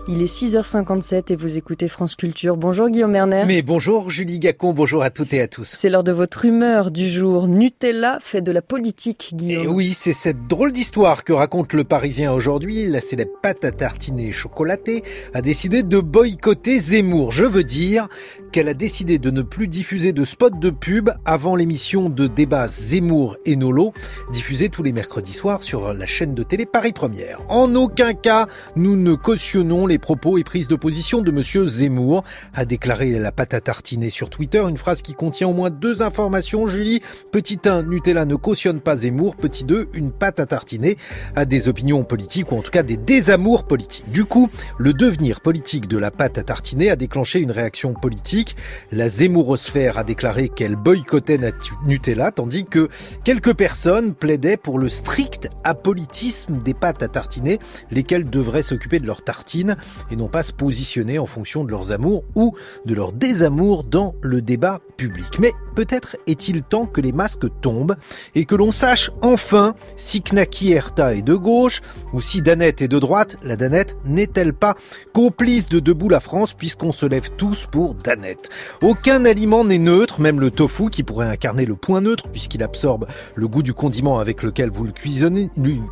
Il est 6h57 et vous écoutez France Culture. Bonjour Guillaume Erner. Mais bonjour Julie Gacon, bonjour à toutes et à tous. C'est l'heure de votre humeur du jour. Nutella fait de la politique, Guillaume. Et oui, c'est cette drôle d'histoire que raconte le Parisien aujourd'hui. La célèbre pâte à tartiner chocolatée a décidé de boycotter Zemmour. Je veux dire qu'elle a décidé de ne plus diffuser de spots de pub avant l'émission de débat Zemmour et Nolo, diffusée tous les mercredis soirs sur la chaîne de télé Paris Première. En aucun cas, nous ne cautionnons les propos et prises de position de monsieur Zemmour, a déclaré la pâte à tartiner sur Twitter, une phrase qui contient au moins deux informations, Julie. Petit 1, Nutella ne cautionne pas Zemmour. Petit 2, une pâte à tartiner a des opinions politiques ou en tout cas des désamours politiques. Du coup, le devenir politique de la pâte à tartiner a déclenché une réaction politique. La Zemmourosphère a déclaré qu'elle boycottait Nutella, tandis que quelques personnes plaidaient pour le strict apolitisme des pâtes à tartiner, lesquelles devraient s'occuper de leurs tartines et non pas se positionner en fonction de leurs amours ou de leur désamour dans le débat public. Mais peut-être est-il temps que les masques tombent et que l'on sache enfin si Knacky Erta est de gauche ou si Danette est de droite. La Danette n'est-elle pas complice de Debout la France puisqu'on se lève tous pour Danette? Aucun aliment n'est neutre, même le tofu qui pourrait incarner le point neutre puisqu'il absorbe le goût du condiment avec lequel vous le cuisinez.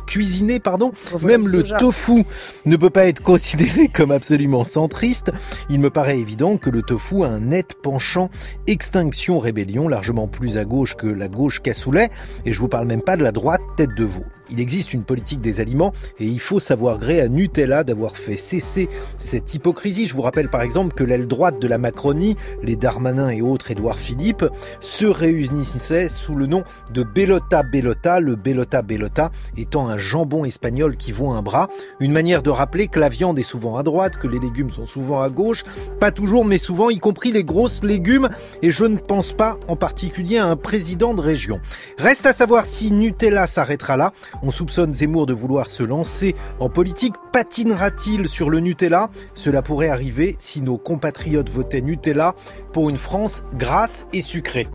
Même le tofu ne peut pas être considéré comme absolument centriste. Il me paraît évident que le tofu a un net penchant extinction-rébellion, largement plus à gauche que la gauche cassoulet, et je vous parle même pas de la droite tête de veau. Il existe une politique des aliments et il faut savoir gré à Nutella d'avoir fait cesser cette hypocrisie. Je vous rappelle par exemple que l'aile droite de la Macronie, les Darmanin et autres Édouard Philippe, se réunissaient sous le nom de Bellota Bellota, le Bellota Bellota étant un jambon espagnol qui vaut un bras. Une manière de rappeler que la viande est souvent à droite, que les légumes sont souvent à gauche, pas toujours mais souvent, y compris les grosses légumes, et je ne pense pas en particulier à un président de région. Reste à savoir si Nutella s'arrêtera là. On soupçonne Zemmour de vouloir se lancer en politique. Patinera-t-il sur le Nutella? Cela pourrait arriver si nos compatriotes votaient Nutella pour une France grasse et sucrée.